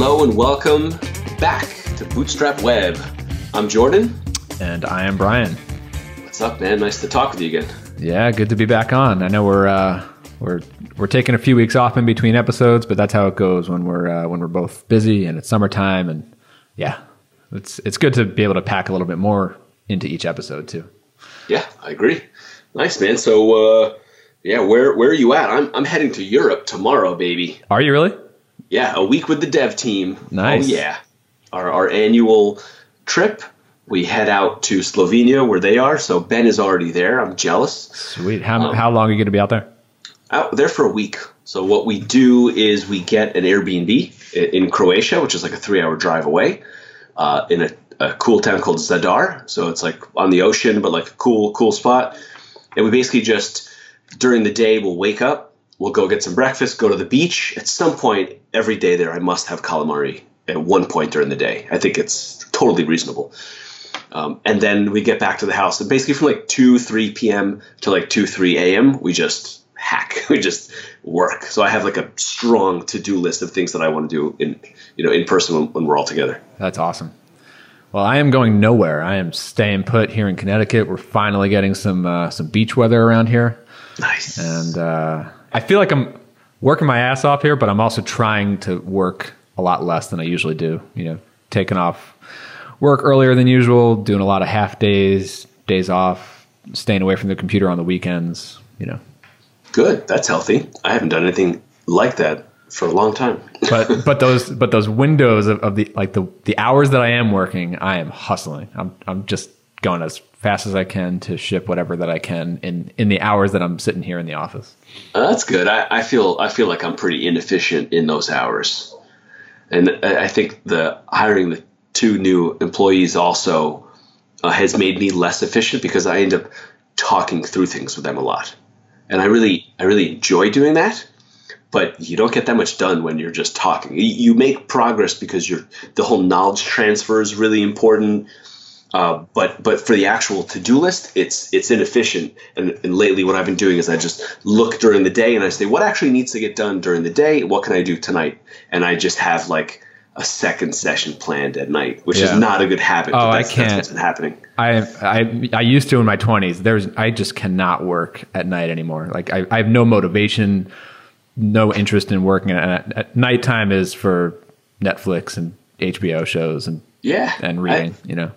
Hello and welcome back to Bootstrap Web. I'm Jordan. And I am Brian. What's up, man? Nice to talk with you again. Yeah, good to be back on. I know we're taking a few weeks off in between episodes, but that's how it goes when we're both busy and it's summertime. And yeah, it's good to be able to pack a little bit more into each episode too. Yeah, I agree. Nice, man. So where are you at? I'm heading to Europe tomorrow, baby. Are you really? Yeah, a week with the dev team. Nice. Oh yeah, our annual trip. We head out to Slovenia where they are. So Ben is already there. I'm jealous. Sweet. How long are you going to be out there? Out there for a week. So what we do is we get an Airbnb in Croatia, which is like a 3-hour drive away, in a cool town called Zadar. So it's like on the ocean, but like a cool spot. And we basically just, during the day, we'll wake up, we'll go get some breakfast, go to the beach. At some point every day there, I must have calamari at one point during the day. I think it's totally reasonable. And then we get back to the house. And basically from like 2-3 p.m. to like 2-3 a.m., we just hack. We just work. So I have like a strong to-do list of things that I want to do in person when we're all together. That's awesome. Well, I am going nowhere. I am staying put here in Connecticut. We're finally getting some beach weather around here. Nice. And I feel like I'm working my ass off here, but I'm also trying to work a lot less than I usually do. Taking off work earlier than usual, doing a lot of half days off, staying away from the computer on the weekends. Good. That's healthy. I haven't done anything like that for a long time. but those windows of the hours that I am working, I am hustling. I'm just going as fast as I can to ship whatever that I can in the hours that I'm sitting here in the office. That's good. I feel like I'm pretty inefficient in those hours, and I think the hiring the 2 new employees also has made me less efficient because I end up talking through things with them a lot, and I really enjoy doing that. But you don't get that much done when you're just talking. You make progress because the whole knowledge transfer is really important. But for the actual to-do list, it's inefficient. And lately what I've been doing is I just look during the day and I say, what actually needs to get done during the day? What can I do tonight? And I just have like a second session planned at night, which is not a good habit. Oh, that's, I can't. That's what's been happening. I used to in my 20s. I just cannot work at night anymore. Like I have no motivation, no interest in working at nighttime is for Netflix and HBO shows and reading,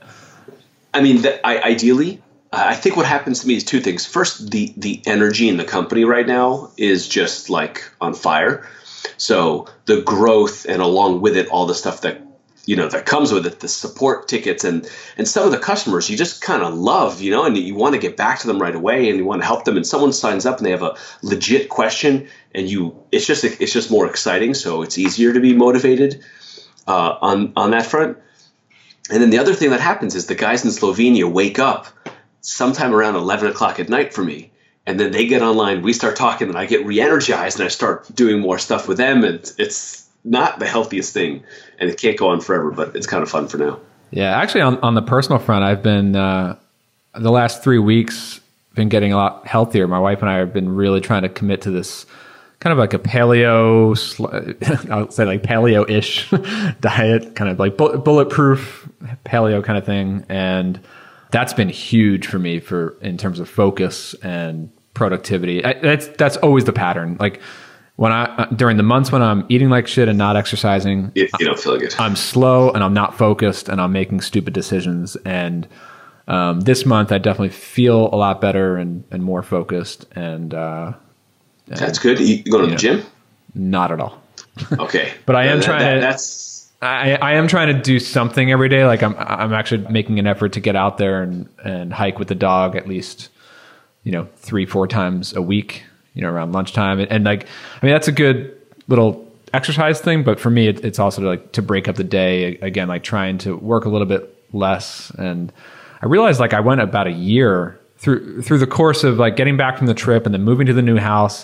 I mean, ideally, I think what happens to me is 2 things. First, the energy in the company right now is just like on fire. So the growth and along with it, all the stuff that that comes with it, the support tickets and some of the customers you just kind of love, and you want to get back to them right away and you want to help them. And someone signs up and they have a legit question and it's just more exciting. So it's easier to be motivated on that front. And then the other thing that happens is the guys in Slovenia wake up sometime around 11 o'clock at night for me. And then they get online, we start talking, and I get re-energized and I start doing more stuff with them. And it's not the healthiest thing. And it can't go on forever, but it's kind of fun for now. Yeah, actually on the personal front, I've been, the last 3 weeks, been getting a lot healthier. My wife and I have been really trying to commit to this kind of like a paleo, I'll say like paleo-ish diet, kind of like bulletproof paleo kind of thing. And that's been huge for me in terms of focus and productivity. That's always the pattern. Like during the months when I'm eating like shit and not exercising, you don't feel good. I'm slow and I'm not focused and I'm making stupid decisions. And this month I definitely feel a lot better and more focused and that's good. You going to the gym? Not at all. Okay. But I am I am trying to do something every day. Like I'm actually making an effort to get out there and hike with the dog at least, 3-4 times a week, around lunchtime. And like, I mean, that's a good little exercise thing. But for me, it's also to break up the day again, like trying to work a little bit less. And I realized like I went about a year through the course of like getting back from the trip and then moving to the new house.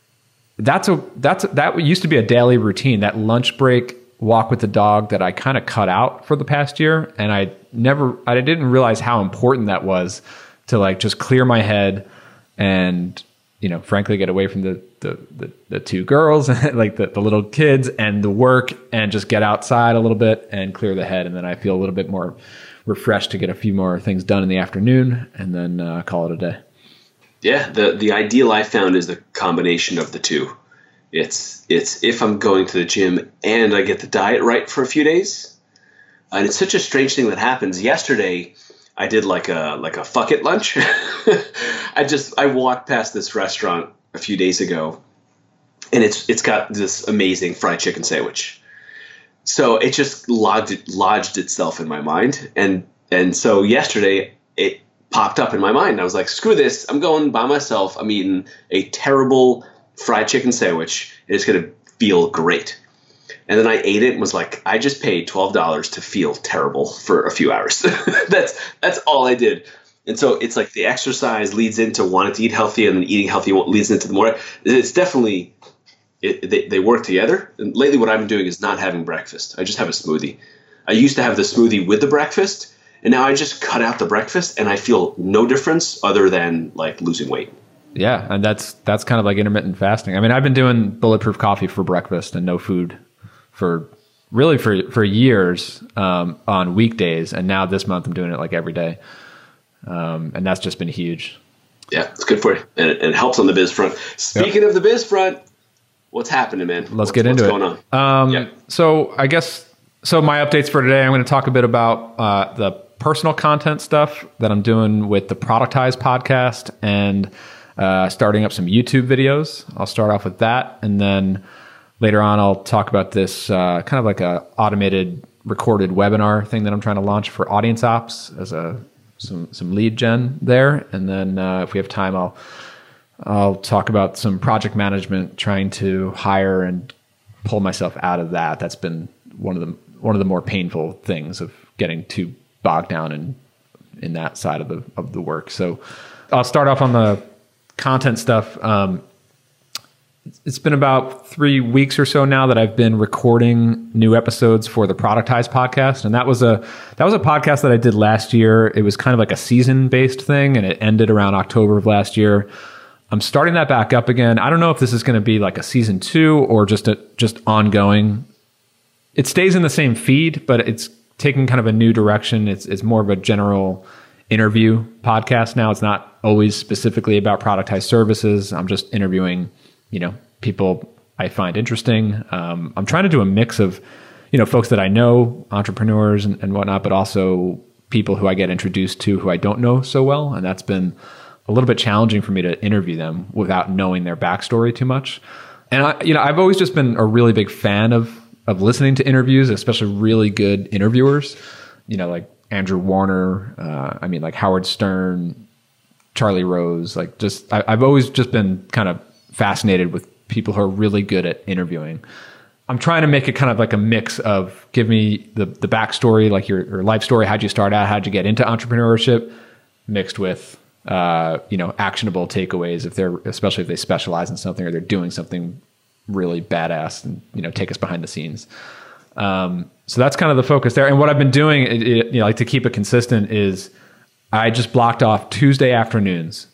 That used to be a daily routine, that lunch break walk with the dog that I kind of cut out for the past year. And I didn't realize how important that was to like just clear my head and, frankly, get away from the two girls, like the little kids and the work, and just get outside a little bit and clear the head. And then I feel a little bit more refreshed to get a few more things done in the afternoon, and then call it a day. Yeah, the ideal I found is the combination of the two. It's if I'm going to the gym and I get the diet right for a few days. And it's such a strange thing that happens. Yesterday, I did like a fuck it lunch. I walked past this restaurant a few days ago, and it's got this amazing fried chicken sandwich. So it just lodged itself in my mind, and so yesterday it popped up in my mind. I was like, screw this, I'm going by myself. I'm eating a terrible fried chicken sandwich, and it's gonna feel great. And then I ate it and was like, I just paid $12 to feel terrible for a few hours. That's all I did. And so it's like the exercise leads into wanting to eat healthy, and then eating healthy leads into the more. It's definitely they work together. And lately, what I've been doing is not having breakfast. I just have a smoothie. I used to have the smoothie with the breakfast, and now I just cut out the breakfast, and I feel no difference other than like losing weight. Yeah, and that's kind of like intermittent fasting. I mean, I've been doing bulletproof coffee for breakfast and no food for years on weekdays, and now this month I'm doing it like every day, and that's just been huge. Yeah, it's good for you, and it helps on the biz front. Speaking of the biz front, what's happening, man? Let's get into it. What's going on? So I guess my updates for today, I'm going to talk a bit about the personal content stuff that I'm doing with the Productize podcast, and starting up some YouTube videos. I'll start off with that, and then later on, I'll talk about this kind of like a automated recorded webinar thing that I'm trying to launch for Audience Ops as some lead gen there. And then if we have time, I'll talk about some project management, trying to hire and pull myself out of that. That's been one of the more painful things of getting too bogged down in that side of the work. So I'll start off on the content stuff. It's been about 3 weeks or so now that I've been recording new episodes for the Productize podcast. And that was a podcast that I did last year. It was kind of like a season-based thing, and it ended around October of last year. I'm starting that back up again. I don't know if this is going to be like a season 2 or just ongoing. It stays in the same feed, but it's taking kind of a new direction. It's more of a general interview podcast now. It's not always specifically about productized services. I'm just interviewing people I find interesting. I'm trying to do a mix of, folks that I know, entrepreneurs and whatnot, but also people who I get introduced to who I don't know so well. And that's been a little bit challenging for me to interview them without knowing their backstory too much. And I've always just been a really big fan of listening to interviews, especially really good interviewers, like Andrew Warner, like Howard Stern, Charlie Rose, I've always just been kind of fascinated with people who are really good at interviewing. I'm trying to make it kind of like a mix of give me the backstory, like your life story. How'd you start out? How'd you get into entrepreneurship? Mixed with, actionable takeaways especially if they specialize in something or they're doing something really badass and, take us behind the scenes. So that's kind of the focus there. And what I've been doing, to keep it consistent is I just blocked off Tuesday afternoons.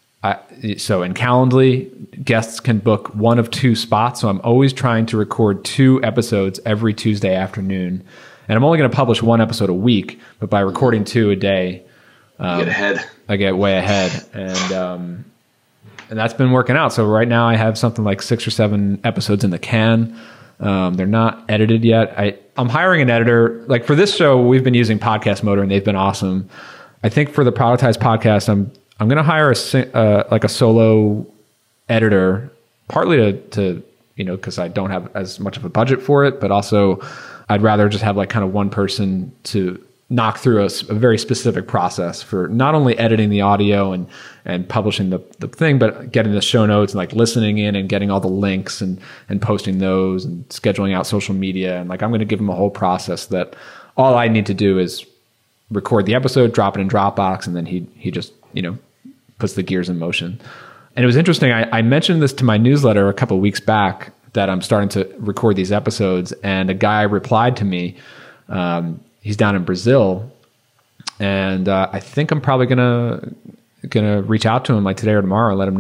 So in Calendly, guests can book one of 2 spots. So I'm always trying to record 2 episodes every Tuesday afternoon. And I'm only going to publish 1 episode a week, but by recording 2 a day, get ahead. I get way ahead. And that's been working out. So right now I have something like 6 or 7 episodes in the can. They're not edited yet. I'm hiring an editor. Like for this show, we've been using Podcast Motor, and they've been awesome. I think for the Productize podcast, I'm going to hire a solo editor, partly to because I don't have as much of a budget for it, but also I'd rather just have like kind of one person to knock through a very specific process for not only editing the audio and publishing the thing, but getting the show notes and like listening in and getting all the links and posting those and scheduling out social media. And like, I'm going to give them a whole process that all I need to do is record the episode, drop it in Dropbox, and then he just, puts the gears in motion. And it was interesting. I mentioned this to my newsletter a couple of weeks back that I'm starting to record these episodes, and a guy replied to me. He's down in Brazil, and I think I'm probably gonna reach out to him like today or tomorrow and let him know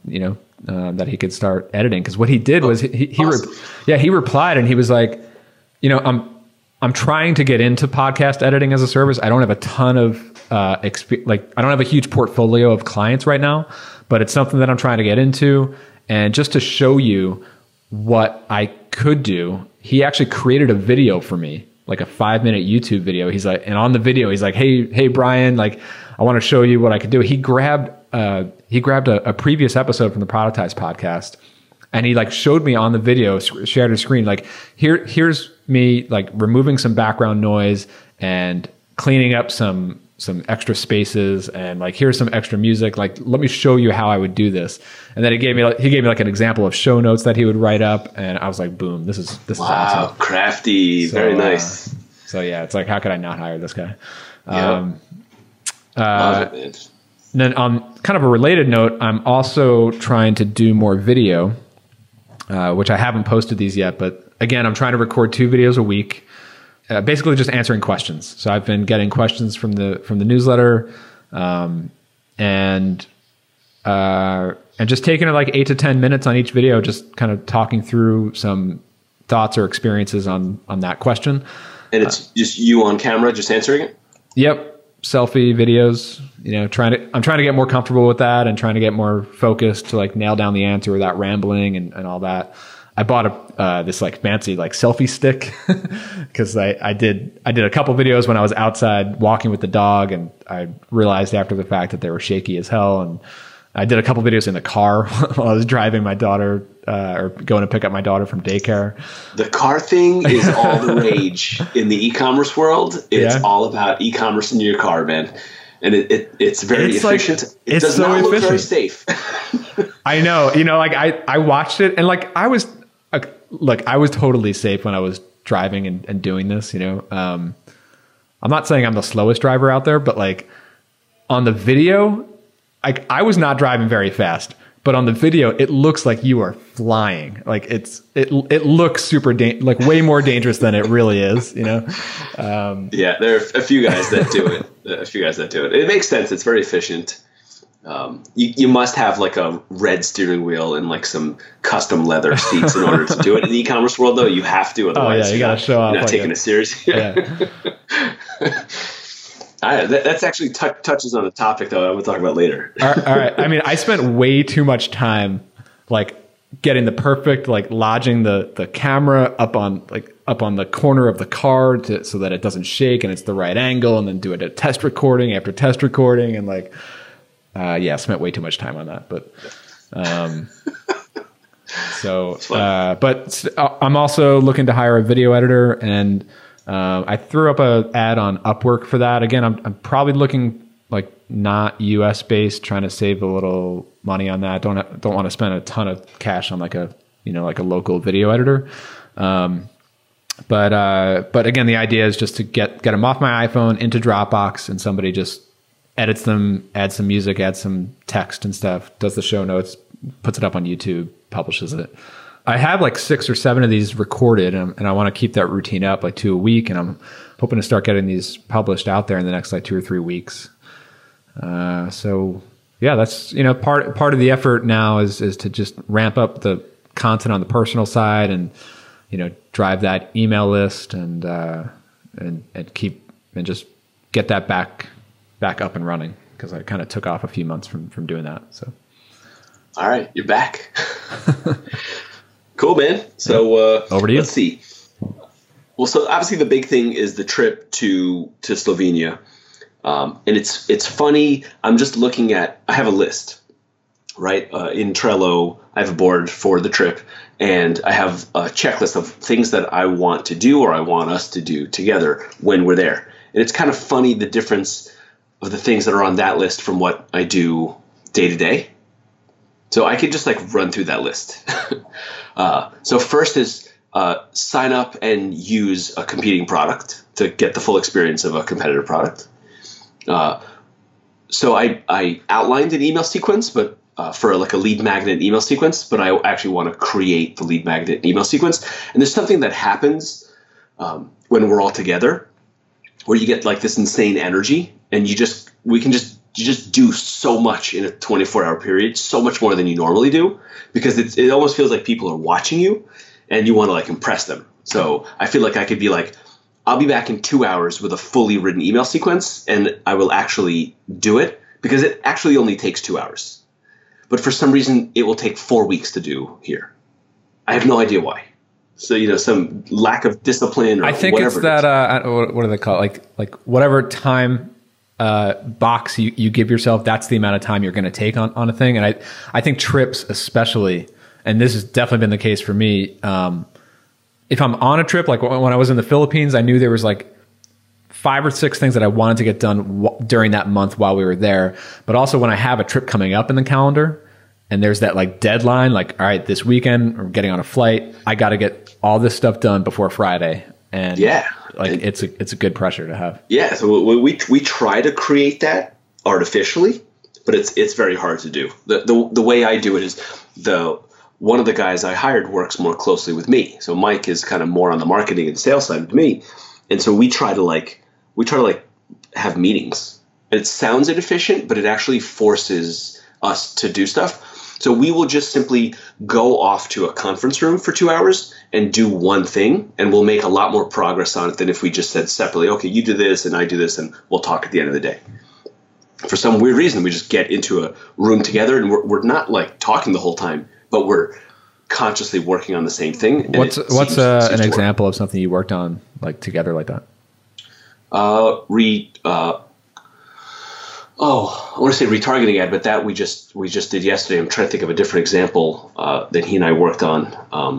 that he could start editing. Because what he did was awesome. he replied and he was like, I'm trying to get into podcast editing as a service. I don't have a ton of I don't have a huge portfolio of clients right now, but it's something that I'm trying to get into. And just to show you what I could do, he actually created a video for me, like a 5-minute YouTube video. He's like, and on the video, he's like, hey, Brian, like, I want to show you what I could do. He grabbed a previous episode from the Productize podcast, and he like showed me on the video, shared a screen, like, here's me like removing some background noise and cleaning up some extra spaces, and like, here's some extra music. Like, let me show you how I would do this. And then he gave me like an example of show notes that he would write up, and I was like, boom, this is awesome. Wow, crafty, very nice. So yeah, it's like, how could I not hire this guy? Love it, man. And then on kind of a related note, I'm also trying to do more video, which I haven't posted these yet, but again, I'm trying to record 2 videos a week. Basically just answering questions. So I've been getting questions from the newsletter, and just taking it like 8 to 10 minutes on each video, just kind of talking through some thoughts or experiences on that question. And it's just you on camera, just answering it? Yep. Selfie videos, I'm trying to get more comfortable with that and trying to get more focused to like nail down the answer without rambling and all that. I bought this like fancy like selfie stick because I did a couple videos when I was outside walking with the dog, and I realized after the fact that they were shaky as hell. And I did a couple videos in the car while I was driving my daughter or going to pick up my daughter from daycare. The car thing is all the rage in the e-commerce world. It's all about e-commerce in your car, man. And it's very efficient. Like, it does not look very safe. I know. Like I watched it, and like I was totally safe when I was driving and doing this. I'm not saying I'm the slowest driver out there, but like on the video, I was not driving very fast. But on the video, it looks like you are flying. Like it looks super like way more dangerous than it really is. Yeah, there are a few guys that do it. It makes sense. It's very efficient. You must have like a red steering wheel and like some custom leather seats in order to do it in the e-commerce world. Though you have to, otherwise you gotta show off. You're not taking it serious. Yeah. That's actually touches on the topic though I will talk about later. All right. I mean, I spent way too much time like getting the perfect, like lodging the camera up on the corner of the car so that it doesn't shake and it's the right angle, and then do it at test recording after test recording, and like spent way too much time on that. But but I'm also looking to hire a video editor, and I threw up an ad on Upwork for that. Again, I'm probably looking like not US based, trying to save a little money on that. Don't want to spend a ton of cash on like a local video editor. But again, the idea is just to get them off my iPhone into Dropbox, and somebody just edits them, adds some music, adds some text and stuff, does the show notes, puts it up on YouTube, publishes it. I have like 6 or 7 of these recorded, and I want to keep that routine up, like 2 a week. And I'm hoping to start getting these published out there in the next like 2 or 3 weeks. So yeah, that's, part of the effort now is to just ramp up the content on the personal side, and, drive that email list and just get that back up and running, because I kind of took off a few months from doing that. So. All right, you're back. Cool, man. So over to you. Let's see. Well, so obviously the big thing is the trip to Slovenia, and it's funny. I'm just looking at. I have a list, right? In Trello, I have a board for the trip, and I have a checklist of things that I want to do or I want us to do together when we're there. And it's kind of funny the difference of the things that are on that list from what I do day to day. So I could just like run through that list. So first is sign up and use a competing product to get the full experience of a competitor product. So I outlined an email sequence, but for like a lead magnet email sequence, but I actually want to create the lead magnet email sequence. And there's something that happens when we're all together, where you get like this insane energy, and we can just you just do so much in a 24-hour period, so much more than you normally do, because it almost feels like people are watching you and you want to like impress them. So I feel like I could be like, I'll be back in 2 hours with a fully written email sequence, and I will actually do it, because it actually only takes 2 hours. But for some reason, it will take 4 weeks to do here. I have no idea why. So, some lack of discipline or whatever. I think it's that, what do they call it? Like whatever time box you give yourself, that's the amount of time you're going to take on a thing. And I think trips especially, and this has definitely been the case for me. If I'm on a trip, like when I was in the Philippines, I knew there was like 5 or 6 things that I wanted to get done during that month while we were there. But also when I have a trip coming up in the calendar and there's that like deadline, like, all right, this weekend I'm getting on a flight, I got to get all this stuff done before Friday. And it's a good pressure to have. Yeah. So we try to create that artificially, but it's very hard to do. The way I do it is one of the guys I hired works more closely with me. So Mike is kind of more on the marketing and sales side with me. And so we try to have meetings. It sounds inefficient, but it actually forces us to do stuff. So we will just simply go off to a conference room for 2 hours and do one thing, and we'll make a lot more progress on it than if we just said separately, okay, you do this and I do this, and we'll talk at the end of the day. For some weird reason, we just get into a room together, and we're not like talking the whole time, but we're consciously working on the same thing. What's an example of something you worked on like together like that? I want to say retargeting ad, but that we just did yesterday. I'm trying to think of a different example that he and I worked on.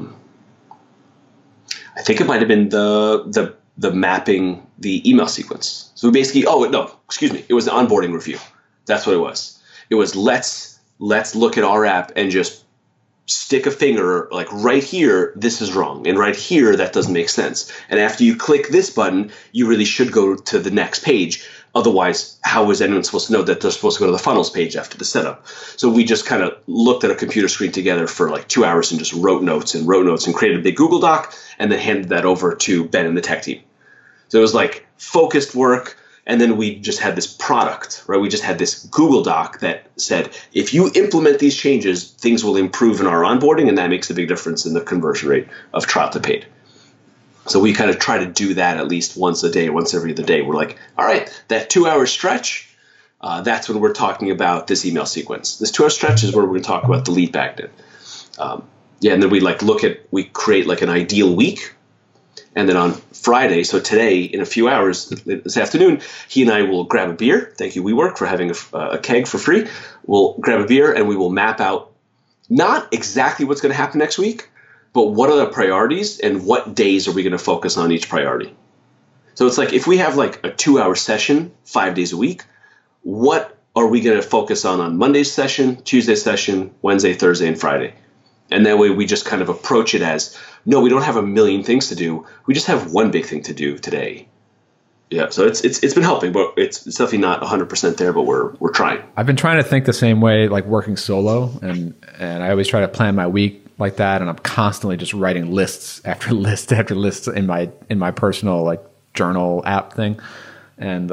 I think it might have been the mapping the email sequence. So we basically, it was the onboarding review. That's what it was. It was let's look at our app and just stick a finger like right here, this is wrong, and right here, that doesn't make sense. And after you click this button, you really should go to the next page. Otherwise, how is anyone supposed to know that they're supposed to go to the funnels page after the setup? So we just kind of looked at a computer screen together for like 2 hours and just wrote notes and created a big Google Doc and then handed that over to Ben and the tech team. So it was like focused work. And then we just had this product, right? We just had this Google Doc that said, if you implement these changes, things will improve in our onboarding, and that makes a big difference in the conversion rate of trial to paid. So we kind of try to do that at least once a day, once every other day. We're like, all right, that 2 hour stretch, that's when we're talking about this email sequence. This 2 hour stretch is where we're going to talk about the lead magnet. And then we create like an ideal week. And then on Friday, so today, in a few hours, this afternoon, he and I will grab a beer. Thank you, WeWork, for having a keg for free. We'll grab a beer and we will map out not exactly what's going to happen next week, but what are the priorities and what days are we going to focus on each priority. So it's like if we have like a 2 hour session, 5 days a week, what are we going to focus on Monday's session, Tuesday's session, Wednesday, Thursday, and Friday? And that way we just kind of approach it as, no, we don't have a million things to do. We just have one big thing to do today. Yeah, so it's been helping, but it's definitely not 100% there, but we're trying. I've been trying to think the same way, like working solo, and I always try to plan my week like that, and I'm constantly just writing lists after list after list in my personal like journal app thing. And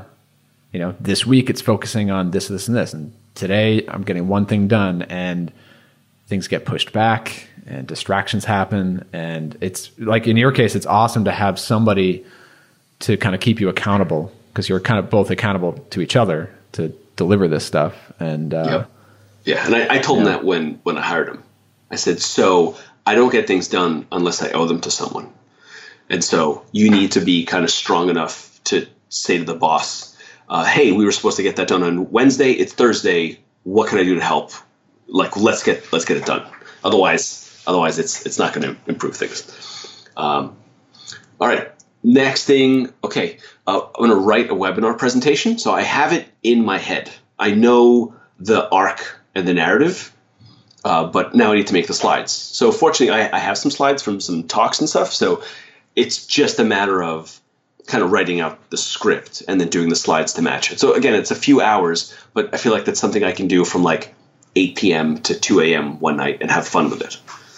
this week it's focusing on this, and this, and today I'm getting one thing done, and things get pushed back and distractions happen. And it's like, in your case, it's awesome to have somebody to kind of keep you accountable, because you're kind of both accountable to each other to deliver this stuff. And and I told him that when I hired him. I said, so I don't get things done unless I owe them to someone. And so you need to be kind of strong enough to say to the boss, hey, we were supposed to get that done on Wednesday. It's Thursday. What can I do to help? Like, let's get it done. Otherwise it's not going to improve things. All right. Next thing. Okay. I'm going to write a webinar presentation. So I have it in my head. I know the arc and the narrative, but now I need to make the slides. So fortunately I have some slides from some talks and stuff. So it's just a matter of kind of writing out the script and then doing the slides to match it. So again, it's a few hours, but I feel like that's something I can do from like 8 p.m. to 2 a.m. one night and have fun with it.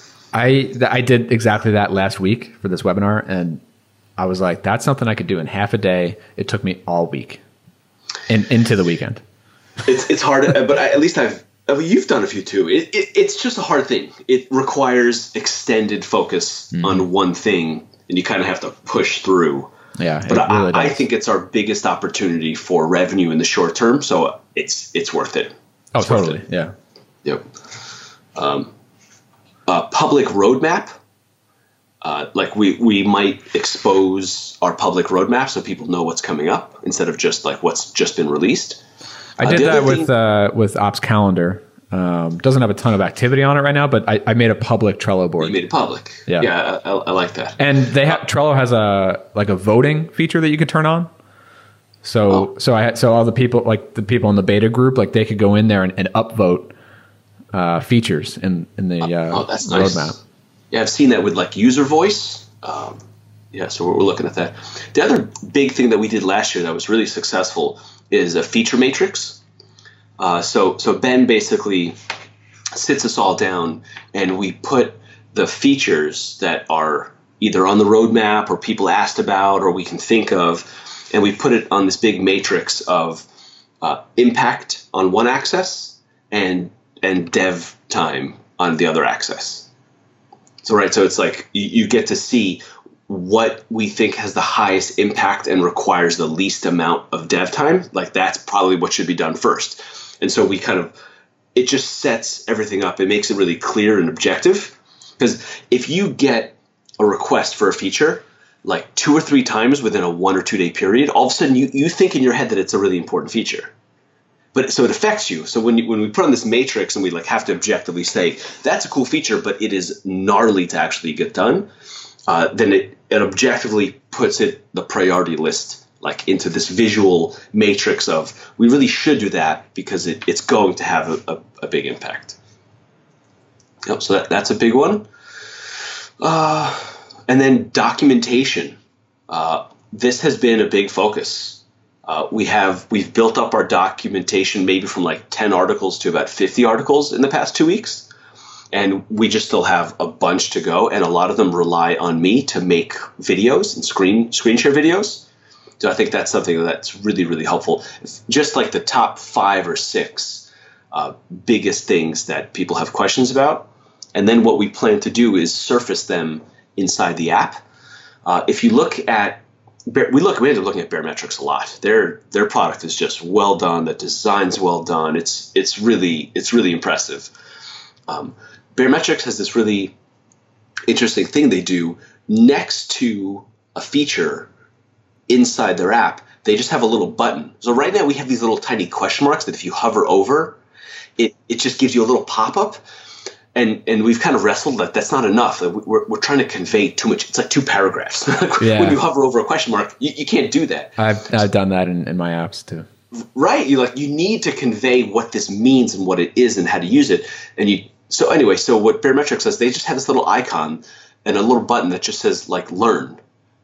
I did exactly that last week for this webinar, and I was like, that's something I could do in half a day. It took me all week and into the weekend. It's hard, but at least you've done a few too. It's just a hard thing. It requires extended focus on one thing, and you kind of have to push through. Yeah, but I think it's our biggest opportunity for revenue in the short term, so it's worth it. Oh, totally. Yeah. Yep. Public roadmap. Like we might expose our public roadmap so people know what's coming up instead of just like what's just been released. I did that with Ops Calendar. Doesn't have a ton of activity on it right now, but I made a public Trello board. You made it public. Yeah, I like that. And Trello has a voting feature that you could turn on. So all the people, like the people in the beta group, like they could go in there and upvote features in the that's roadmap. Nice. Yeah, I've seen that with like user voice. So we're looking at that. The other big thing that we did last year that was really successful is a feature matrix. So Ben basically sits us all down, and we put the features that are either on the roadmap or people asked about or we can think of, and we put it on this big matrix of impact on one axis and dev time on the other axis. So it's like you get to see what we think has the highest impact and requires the least amount of dev time. Like that's probably what should be done first. And so it just sets everything up. It makes it really clear and objective. Because if you get a request for a feature like 2 or 3 times within a 1 or 2 day period, all of a sudden you think in your head that it's a really important feature. But so it affects you. So when we put on this matrix and we like have to objectively say that's a cool feature, but it is gnarly to actually get done, then it objectively puts the priority list like into this visual matrix of we really should do that because it's going to have a big impact. Yep, so that's a big one. And then documentation. This has been a big focus. We've built up our documentation maybe from like 10 articles to about 50 articles in the past 2 weeks. And we just still have a bunch to go. And a lot of them rely on me to make videos and screen share videos. So I think that's something that's really, really helpful. Just like the top 5 or 6 biggest things that people have questions about. And then what we plan to do is surface them inside the app. If you look at we ended up looking at Baremetrics a lot. Their product is just well done. The design's well done. It's really impressive. Baremetrics has this really interesting thing they do next to a feature inside their app. They just have a little button. So right now we have these little tiny question marks that if you hover over, it just gives you a little pop-up. And we've kind of wrestled that that's not enough. We're trying to convey too much. It's like 2 paragraphs. Yeah. When you hover over a question mark, you can't do that. I've done that in my apps too. Right. You need to convey what this means and what it is and how to use it. So what Baremetrics does, they just have this little icon and a little button that just says like learn.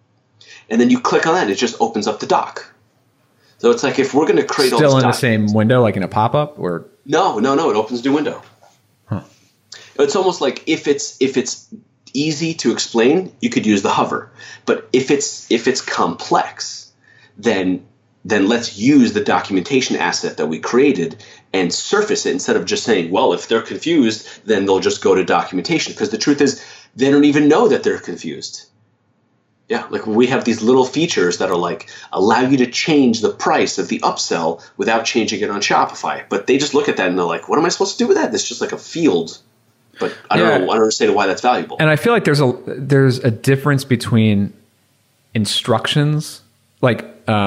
And then you click on that and it just opens up the doc. So it's like if we're going to create all this in the same window, like in a pop-up or? No, it opens a new window. Huh. It's almost like if it's easy to explain, you could use the hover. But if it's complex, then let's use the documentation asset that we created and surface it instead of just saying, well, if they're confused, then they'll just go to documentation. Because the truth is, they don't even know that they're confused. Yeah, like we have these little features that are like allow you to change the price of the upsell without changing it on Shopify. But they just look at that and they're like, what am I supposed to do with that? It's just like a field. But I don't understand why that's valuable. And I feel like there's a difference between instructions, like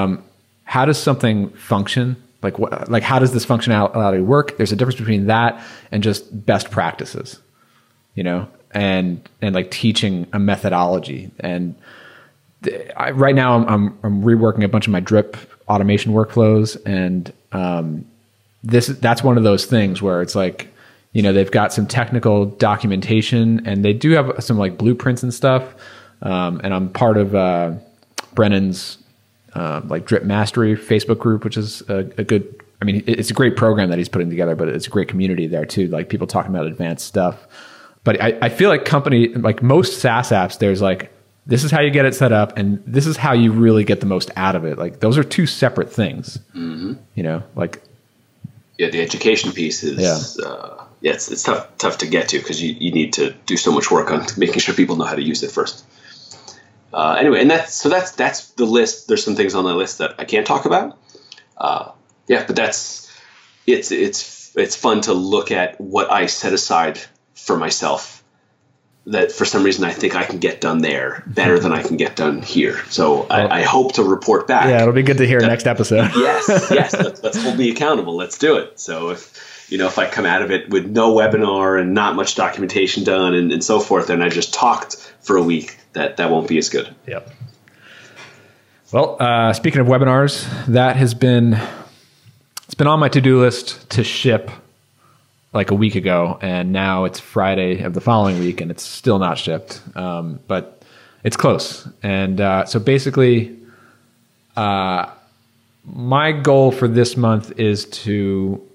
how does something function? Like how does this functionality work? There's a difference between that and just best practices, and like teaching a methodology. And right now I'm reworking a bunch of my drip automation workflows, and that's one of those things where it's like, they've got some technical documentation and they do have some like blueprints and stuff. And I'm part of Brennan's like Drip Mastery Facebook group, which is a good, it's a great program that he's putting together, but it's a great community there too. Like people talking about advanced stuff. But I feel like most SaaS apps, there's like, this is how you get it set up and this is how you really get the most out of it. Like those are 2 separate things, mm-hmm. Like yeah, the education piece is it's tough to get to because you need to do so much work on making sure people know how to use it first. Anyway, and that's the list. There's some things on the list that I can't talk about. But it's fun to look at what I set aside for myself that for some reason I think I can get done there better than I can get done here. So I hope to report back. Yeah, it'll be good to hear next episode. yes. Let's hold me accountable. Let's do it. So if I come out of it with no webinar and not much documentation done and so forth, and I just talked for a week, that won't be as good. Yep. Well, speaking of webinars, it's been on my to-do list to ship like a week ago, and now it's Friday of the following week, and it's still not shipped. But it's close. And so basically, my goal for this month is to,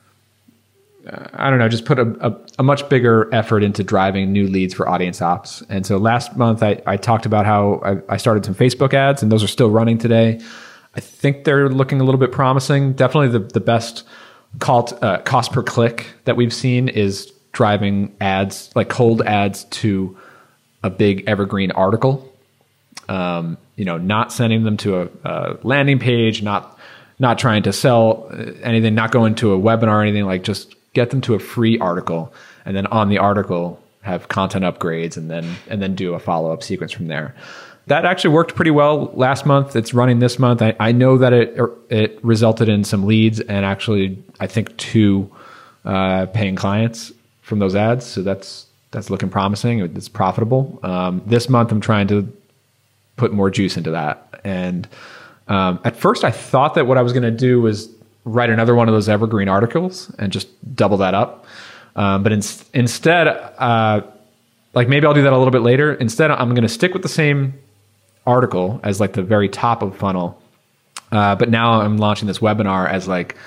just put a much bigger effort into driving new leads for Audience Ops. And so last month, I talked about how I started some Facebook ads, and those are still running today. I think they're looking a little bit promising. Definitely the best cost per click that we've seen is driving ads, like cold ads, to a big evergreen article. Not sending them to a landing page, not trying to sell anything, not going to a webinar or anything, like just get them to a free article, and then on the article have content upgrades, and then do a follow-up sequence from there. That actually worked pretty well last month. It's running this month. I know that it resulted in some leads, and actually I think 2 paying clients from those ads. So that's looking promising. It's profitable. This month I'm trying to put more juice into that. And at first I thought that what I was going to do was write another one of those evergreen articles and just double that up. But instead, maybe I'll do that a little bit later. Instead, I'm going to stick with the same article as like the very top of funnel. But now I'm launching this webinar as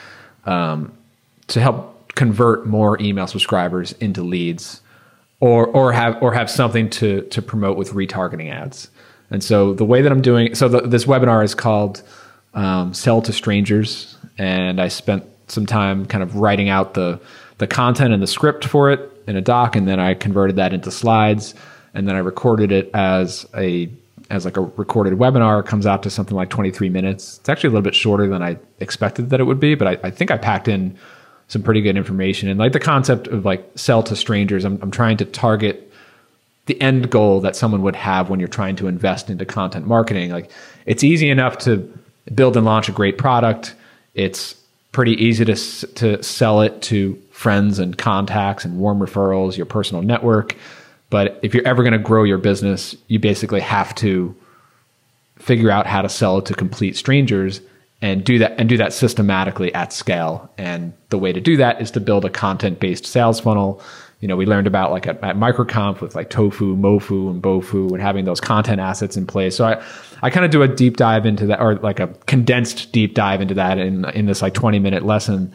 to help convert more email subscribers into leads, or have something to promote with retargeting ads. And so the way that I'm doing, this webinar is called Sell to Strangers, and I spent some time kind of writing out the content and the script for it in a doc, and then I converted that into slides, and then I recorded it as a recorded webinar. It comes out to something like 23 minutes. It's actually a little bit shorter than I expected that it would be, but I think I packed in some pretty good information. And like the concept of like sell to strangers, I'm trying to target the end goal that someone would have when you're trying to invest into content marketing. Like, it's easy enough to build and launch a great product. It's pretty easy to sell it to friends and contacts and warm referrals, your personal network. But if you're ever going to grow your business, you basically have to figure out how to sell it to complete strangers, and do that systematically at scale. And the way to do that is to build a content-based sales funnel. We learned about like at MicroConf with like Tofu, Mofu, and Bofu, and having those content assets in place. So I kind of do a deep dive into that, or like a condensed deep dive into that in this like 20-minute lesson.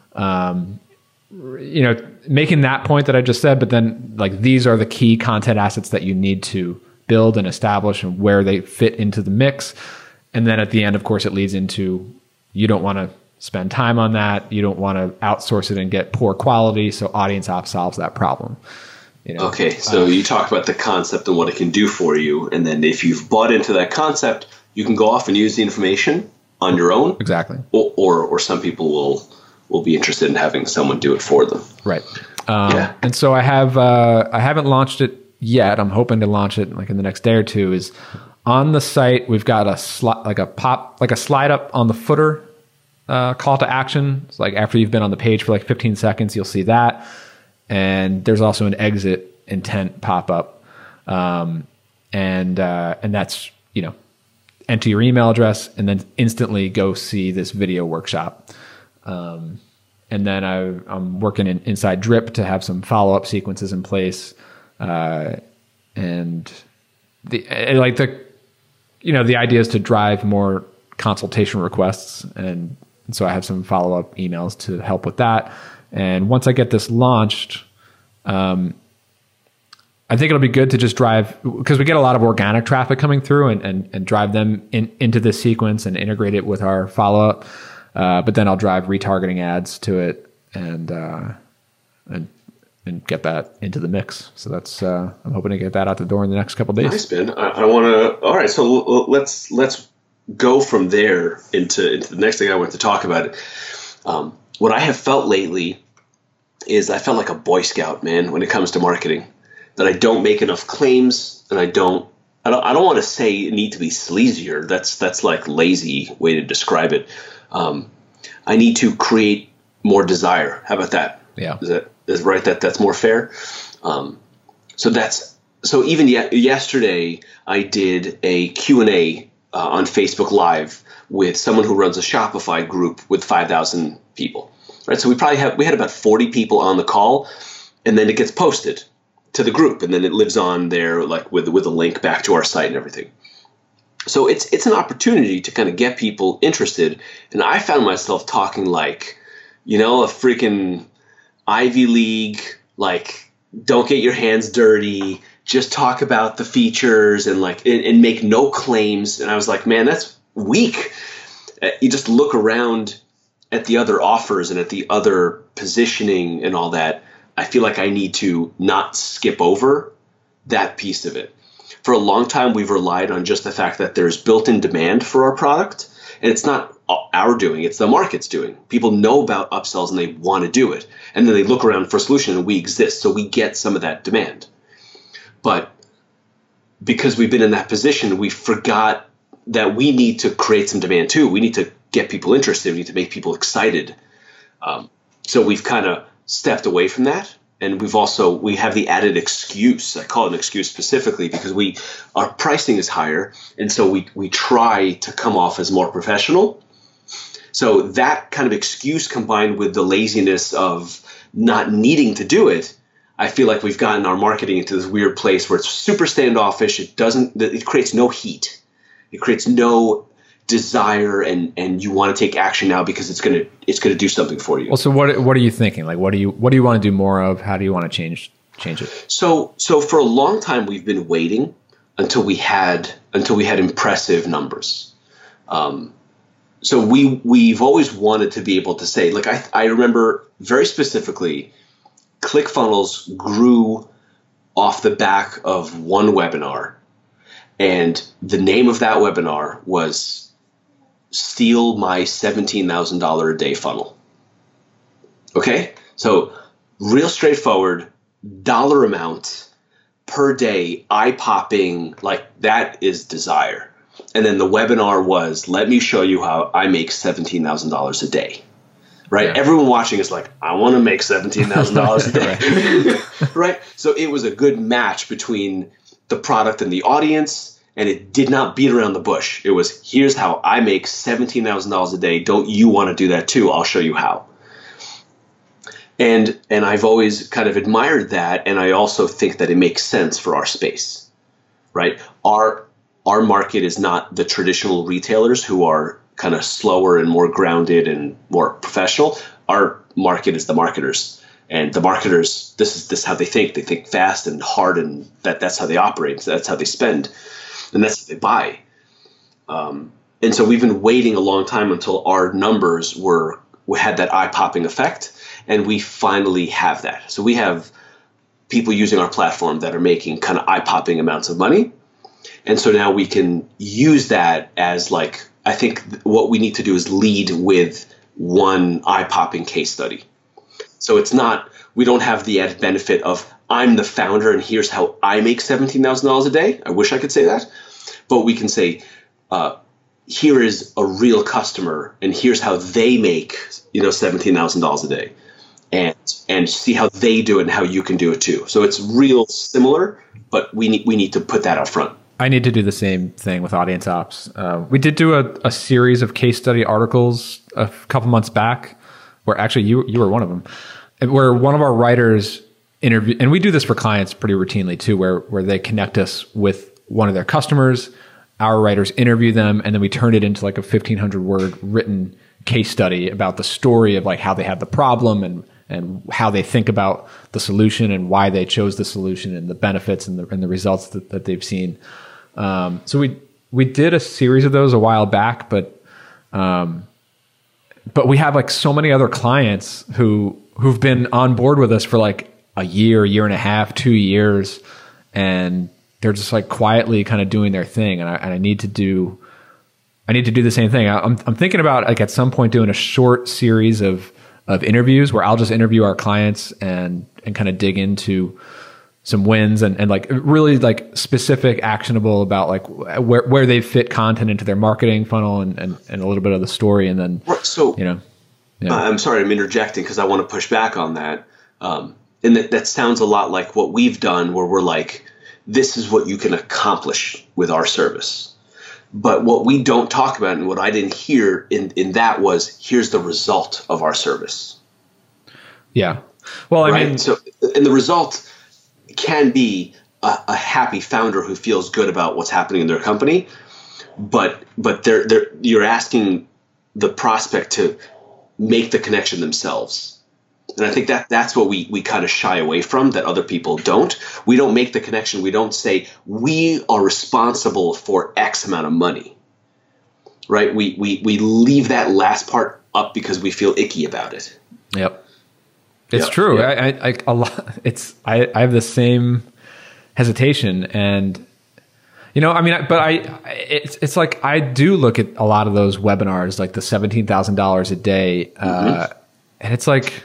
Making that point that I just said, but then like these are the key content assets that you need to build and establish, and where they fit into the mix. And then at the end, of course, it leads into, you don't want to spend time on that. You don't want to outsource it and get poor quality. So Audience Ops solves that problem. Okay, so you talked about the concept and what it can do for you. And then if you've bought into that concept, you can go off and use the information on your own. Exactly. Or some people will be interested in having someone do it for them. Right. And so I haven't launched it yet. I'm hoping to launch it like in the next day or two. Is on the site, we've got a slide up on the footer call to action. It's like after you've been on the page for like 15 seconds, you'll see that. And there's also an exit intent pop up. And that's, enter your email address and then instantly go see this video workshop. And then I'm working inside Drip to have some follow-up sequences in place. And the idea is to drive more consultation requests. And so I have some follow-up emails to help with that. And once I get this launched, I think it'll be good to just drive, because we get a lot of organic traffic coming through, and drive them into this sequence and integrate it with our follow-up. But then I'll drive retargeting ads to it and get that into the mix. So that's I'm hoping to get that out the door in the next couple of days. Nice, Ben. I want to. All right, so let's go from there into the next thing I want to talk about. What I have felt lately is I felt like a Boy Scout, man, when it comes to marketing. That I don't make enough claims, and I don't want to say it need to be sleazier. That's like lazy way to describe it. I need to create more desire. How about that? Yeah. Is right? That's more fair. So even yesterday I did a Q&A on Facebook Live with someone who runs a Shopify group with 5,000 people. Right? So we had about 40 people on the call, and then it gets posted to the group, and then it lives on there like with a link back to our site and everything. So it's an opportunity to kind of get people interested. And I found myself talking like, a freaking Ivy League, like, don't get your hands dirty, just talk about the features and and make no claims. And I was like, man, that's weak. You just look around at the other offers and at the other positioning and all that. I feel like I need to not skip over that piece of it. For a long time, we've relied on just the fact that there's built-in demand for our product, and it's not our doing, it's the market's doing. People know about upsells and they want to do it, and then they look around for a solution, and we exist, so we get some of that demand. But because we've been in that position, we forgot that we need to create some demand too. We need to get people interested. We need to make people excited. So we've kind of stepped away from that. And we have the added excuse. I call it an excuse specifically because our pricing is higher. And so we try to come off as more professional. So that kind of excuse combined with the laziness of not needing to do it, I feel like we've gotten our marketing into this weird place where it's super standoffish. It creates no heat. It creates no desire, and you want to take action now because it's gonna do something for you. Well, so what are you thinking? Like, what do you want to do more of? How do you want to change it? So for a long time we've been waiting until we had impressive numbers. So we've always wanted to be able to say, like, I remember very specifically, ClickFunnels grew off the back of one webinar, and the name of that webinar was Steal My $17,000 a day funnel. Okay? So real straightforward, dollar amount per day, eye-popping, like that is desire. And then the webinar was, let me show you how I make $17,000 a day. Right? Yeah. Everyone watching is like, I want to make $17,000 a day. Right? So it was a good match between the product and the audience. And it did not beat around the bush. It was, here's how I make $17,000 a day. Don't you want to do that too? I'll show you how. And I've always kind of admired that. And I also think that it makes sense for our space, right? Our market is not the traditional retailers who are kind of slower and more grounded and more professional. Our market is the marketers. And the marketers, this is how they think. They think fast and hard, and that's how they operate. So that's how they spend. And that's what they buy. And so we've been waiting a long time until our numbers had that eye-popping effect, and we finally have that. So we have people using our platform that are making kind of eye-popping amounts of money. And so now we can use that as, like, I think what we need to do is lead with one eye-popping case study. So it's not, we don't have the added benefit of, I'm the founder and here's how I make $17,000 a day. I wish I could say that. But we can say, here is a real customer and here's how they make, $17,000 a day. And see how they do it and how you can do it too. So it's real similar, but we need to put that out front. I need to do the same thing with Audience Ops. We did do a series of case study articles a couple months back where actually you were one of them, where one of our writers interview, and we do this for clients pretty routinely too, where they connect us with one of their customers, our writers interview them, and then we turn it into like a 1,500 word written case study about the story of like how they had the problem and how they think about the solution and why they chose the solution and the benefits and the results that they've seen. So we did a series of those a while back, but but we have like so many other clients who've been on board with us for like a year and a half, 2 years, and they're just like quietly kind of doing their thing. And I need to do the same thing. I'm thinking about like at some point doing a short series of interviews where I'll just interview our clients and kind of dig into some wins and like really like specific, actionable about like where they fit content into their marketing funnel and a little bit of the story. And then, so, you know, I'm sorry, I'm interjecting because I want to push back on that. And that sounds a lot like what we've done, where we're like, this is what you can accomplish with our service. But what we don't talk about and what I didn't hear in that was, here's the result of our service. Yeah. Well, I mean, so, and the result can be a happy founder who feels good about what's happening in their company, but you're asking the prospect to make the connection themselves. And I think that's what we kind of shy away from, that other people don't. We don't make the connection. We don't say we are responsible for X amount of money, right? We leave that last part up because we feel icky about it. Yep. It's true. Yeah. I have the same hesitation, and you know, I mean, it's like I do look at a lot of those webinars, like the $17,000 a day, and it's like,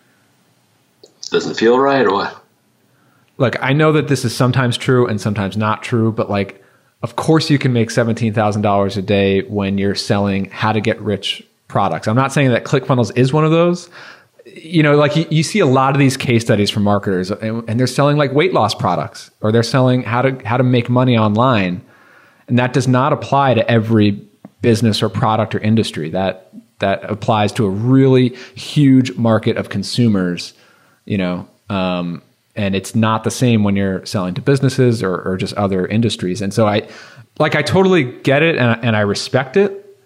doesn't feel right, or what? Look, I know that this is sometimes true and sometimes not true, but like, of course, you can make $17,000 a day when you're selling how to get rich products. I'm not saying that ClickFunnels is one of those. You know, like you see a lot of these case studies from marketers, and they're selling like weight loss products, or they're selling how to make money online, and that does not apply to every business or product or industry. That applies to a really huge market of consumers, you know, and it's not the same when you're selling to businesses or just other industries. And so I totally get it, and I respect it,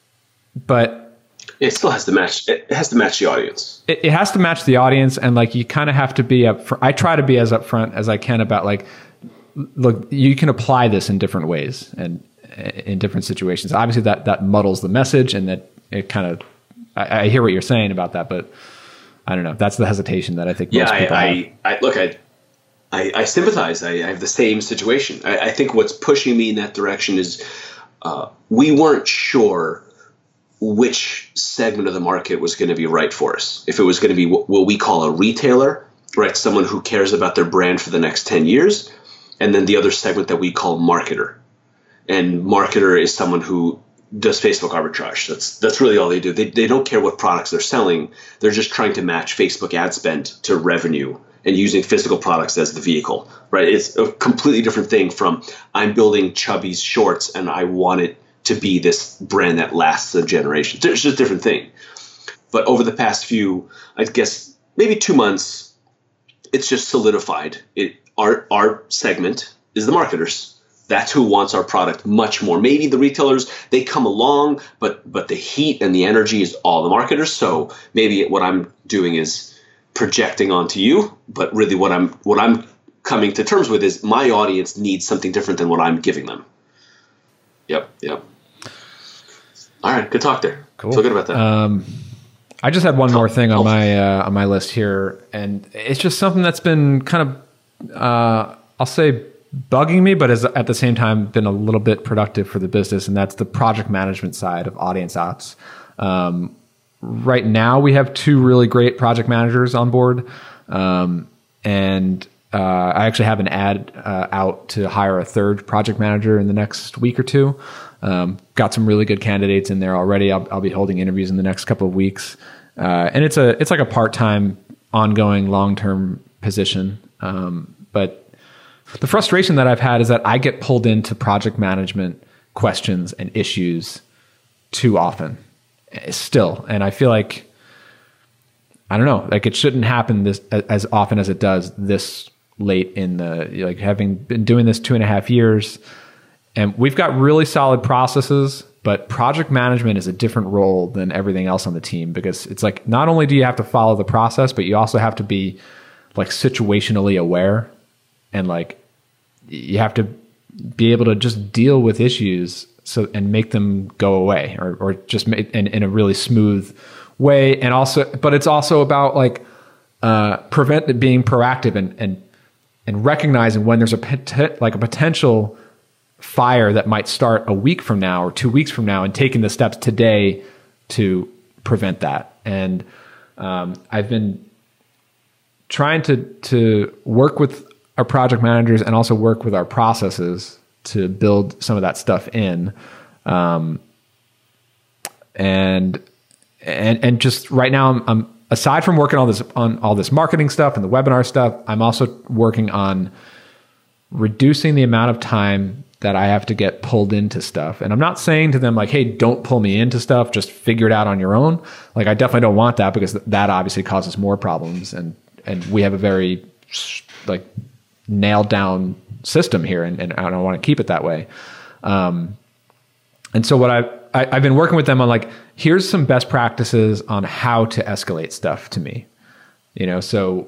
but it still has to match. It has to match the audience. It has to match the audience, and like you kind of have to be I try to be as upfront as I can about like, look, you can apply this in different ways and in different situations. Obviously, that muddles the message, and that it kind of. I hear what you're saying about that, but I don't know. That's the hesitation that I think most people have. I sympathize. I have the same situation. I think what's pushing me in that direction is we weren't sure which segment of the market was going to be right for us. If it was going to be what we call a retailer, right? Someone who cares about their brand for the next 10 years. And then the other segment that we call marketer. And marketer is someone who does Facebook arbitrage. That's really all they do. They don't care what products they're selling. They're just trying to match Facebook ad spend to revenue and using physical products as the vehicle, right? It's a completely different thing from I'm building Chubby's shorts and I want it to be this brand that lasts a generation. It's just a different thing. But over the past few, I guess, maybe 2 months, it's just solidified. Our segment is the marketers. That's who wants our product much more. Maybe the retailers, they come along, but the heat and the energy is all the marketers. So maybe what I'm doing is projecting onto you, but really what I'm coming to terms with is my audience needs something different than what I'm giving them. Yep. All right, good talk there. Cool. Feel good about that. I just had one more thing on my list here, and it's just something that's been kind of, I'll say, bugging me, but has at the same time been a little bit productive for the business, and that's the project management side of Audience Ops. Right now, we have 2 really great project managers on board, and I actually have an ad out to hire a 3rd project manager in the next week or 2. Got some really good candidates in there already. I'll be holding interviews in the next couple of weeks, and it's like a part-time, ongoing, long-term position. But the frustration that I've had is that I get pulled into project management questions and issues too often, still, and I feel like I don't know, like it shouldn't happen this as often as it does this late in the, like, having been doing this 2.5 years. And we've got really solid processes, but project management is a different role than everything else on the team, because it's like, not only do you have to follow the process, but you also have to be like situationally aware, and like you have to be able to just deal with issues and make them go away, or just make in a really smooth way. And also, but it's also about like being proactive and recognizing when there's a potential fire that might start a week from now or 2 weeks from now, and taking the steps today to prevent that. And I've been trying to work with our project managers and also work with our processes to build some of that stuff in. And just right now I'm aside from working on all this marketing stuff and the webinar stuff, I'm also working on reducing the amount of time that I have to get pulled into stuff. And I'm not saying to them like, hey, don't pull me into stuff, just figure it out on your own. Like, I definitely don't want that, because that obviously causes more problems. And we have a very like nailed down system here, and I don't want to keep it that way. And so what I've been working with them on, like, here's some best practices on how to escalate stuff to me. So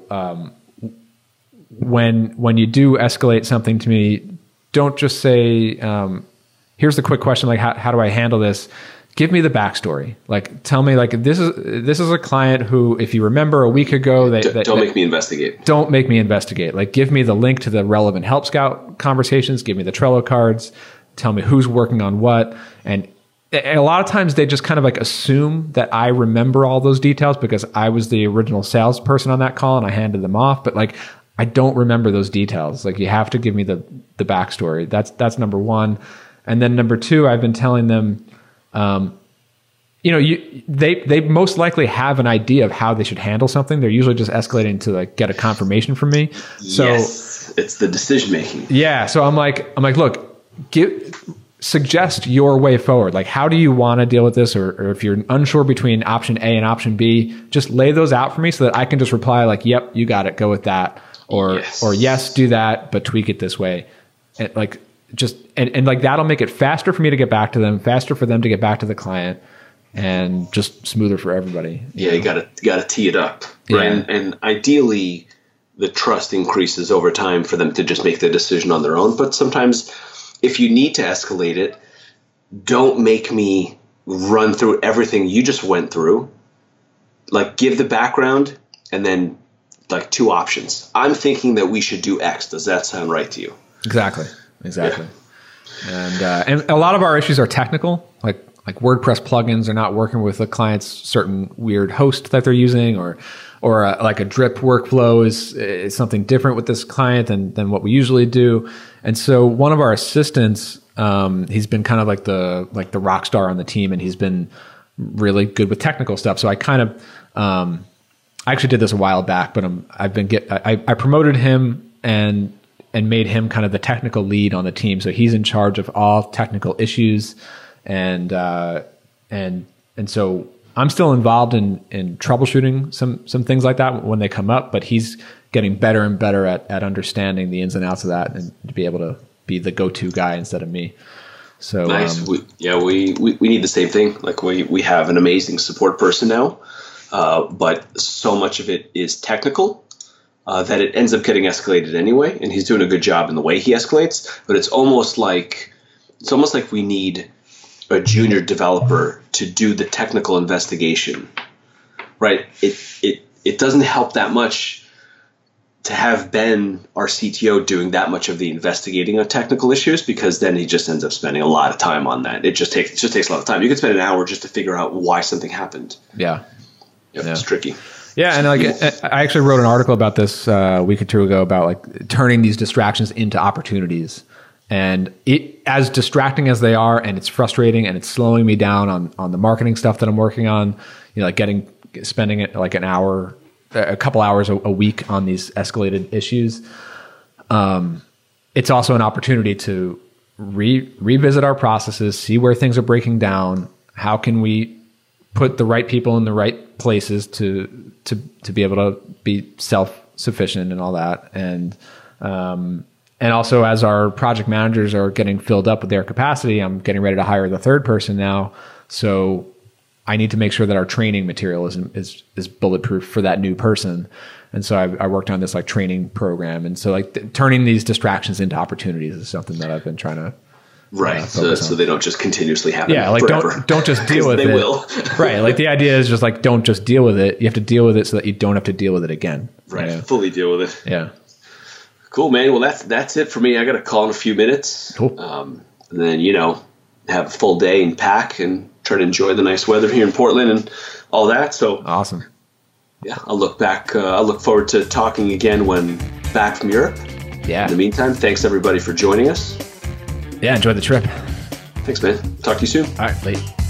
when you do escalate something to me, don't just say, here's the quick question, like, how do I handle this? Give me the backstory. Like, tell me, like, this is a client who, if you remember a week ago, don't make me investigate. Don't make me investigate. Like, give me the link to the relevant Help Scout conversations. Give me the Trello cards. Tell me who's working on what. And a lot of times they just kind of like assume that I remember all those details because I was the original salesperson on that call and I handed them off. But like, I don't remember those details. Like, you have to give me the backstory. That's number one. And then number two, I've been telling them, they most likely have an idea of how they should handle something. They're usually just escalating to like get a confirmation from me. So yes, it's the decision making. Yeah. So I'm like, look, suggest your way forward. Like, how do you want to deal with this? Or if you're unsure between option A and option B, just lay those out for me so that I can just reply like, yep, you got it. Go with that. Or yes, do that, but tweak it this way. And like, and like, that'll make it faster for me to get back to them, faster for them to get back to the client, and just smoother for everybody. Yeah. You gotta tee it up. Right. Yeah. And ideally the trust increases over time for them to just make the decision on their own. But sometimes if you need to escalate it, don't make me run through everything you just went through. Like, give the background and then like two options. I'm thinking that we should do X. Does that sound right to you? Exactly. Yeah. And a lot of our issues are technical, like WordPress plugins are not working with a client's certain weird host that they're using, or like a drip workflow is something different with this client than what we usually do. And so one of our assistants, he's been kind of like the rock star on the team, and he's been really good with technical stuff. So I kind of, I actually did this a while back, but I promoted him and made him kind of the technical lead on the team. So he's in charge of all technical issues, and so I'm still involved in troubleshooting some things like that when they come up, but he's getting better and better at understanding the ins and outs of that, and to be able to be the go-to guy instead of me. So nice. We need the same thing. Like, we have an amazing support person now, but so much of it is technical that it ends up getting escalated anyway. And he's doing a good job in the way he escalates. But it's almost like we need a junior developer to do the technical investigation, right? It doesn't help that much to have Ben, our CTO, doing that much of the investigating of technical issues, because then he just ends up spending a lot of time on that. It just takes a lot of time. You could spend an hour just to figure out why something happened. Yeah. Yep, yeah. It's tricky. Yeah, and like, I actually wrote an article about this a week or two ago about like turning these distractions into opportunities. And it, as distracting as they are, and it's frustrating, and it's slowing me down on the marketing stuff that I'm working on, like spending it like an hour, a couple hours a week on these escalated issues. It's also an opportunity to revisit our processes, see where things are breaking down. How can we put the right people in the right places to be able to be self-sufficient and all that. And also, as our project managers are getting filled up with their capacity, I'm getting ready to hire the third person now. So I need to make sure that our training material is bulletproof for that new person. And so I worked on this like training program. And so like turning these distractions into opportunities is something that I've been trying to Right. So they don't just continuously happen. Yeah, like forever. don't just deal with it. They will. Right. Like the idea is just like don't just deal with it. You have to deal with it so that you don't have to deal with it again. Right. Yeah. Fully deal with it. Yeah. Cool, man. Well, that's it for me. I got a call in a few minutes. Cool. And then have a full day and pack and try to enjoy the nice weather here in Portland and all that. So awesome. Yeah, I'll look forward to talking again when back from Europe. Yeah. In the meantime, thanks everybody for joining us. Yeah, enjoy the trip. Thanks, man. Talk to you soon. All right, late.